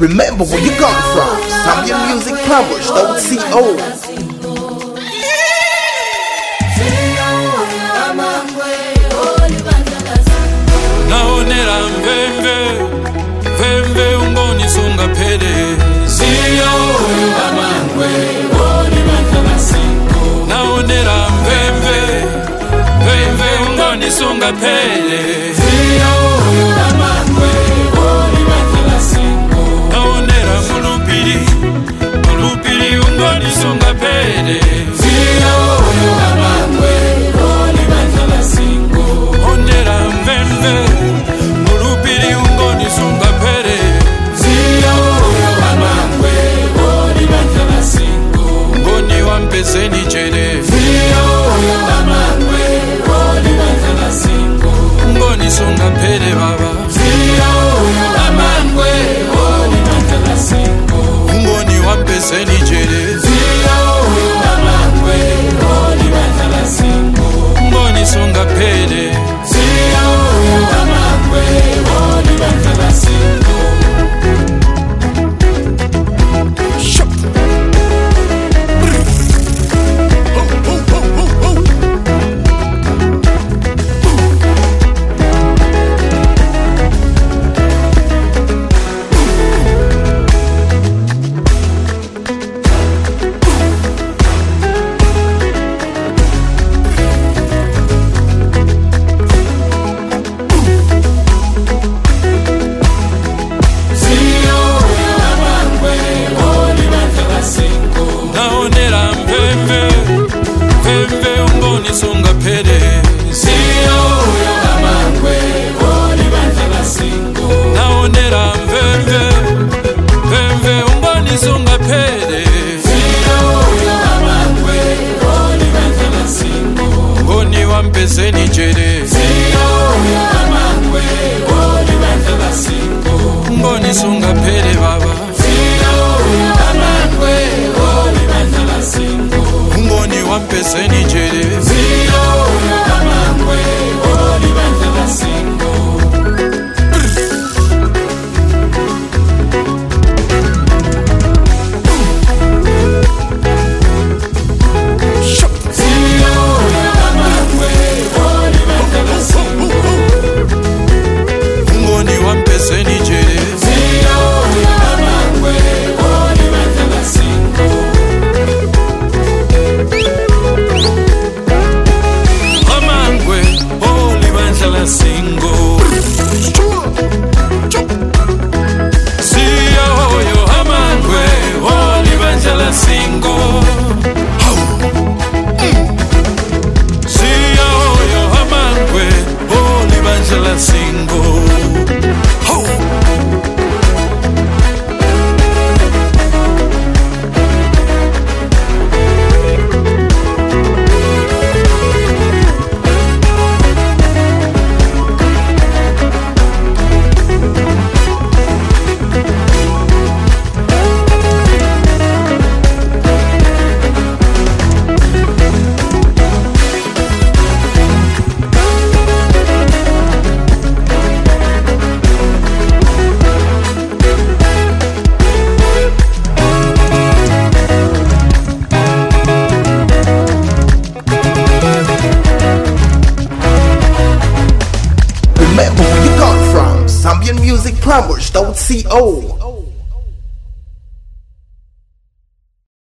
Remember where you got from. Zambian Music Plumbers, .co. Naonera mvemve ungoni sunga pele. Siyo amangwe oli mantala sinko. Naonera mvemve ungoni sunga pele. Siyo amangwe oli mantala sinko. Naonera mulupiri ungoni sunga pele. Siyo amangwe oli mantala sinko. Onera mvemve mulupiri ungoni sunga pele. Siyo amangwe oli mantala sinko. Ngoni wampezeni jere. Siyo amangwe oli mantala sinko. Ngoni sunga pele baba. Siyo amangwe oli mantala sinko. Ngoni wampezeni jere. Siyo amangwe oli mantala sinko. Ngoni sunga pele. Siyo amangwe oli mantala sinko. Mpezeni jere. Siyo amangwe oli mantala sinko. Ngoni sunga pele baba. Siyo amangwe oli mantala sinko. Ngoni wampezeni jere. Siyo amangwe oli mantala sinko. Remember where you got from. Zambian Music Plumbers, .co.